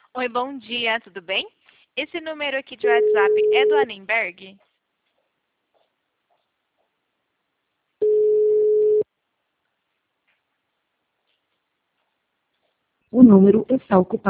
Oi, bom dia, tudo bem? Esse número aqui de WhatsApp é do Annenberg? O número está ocupado.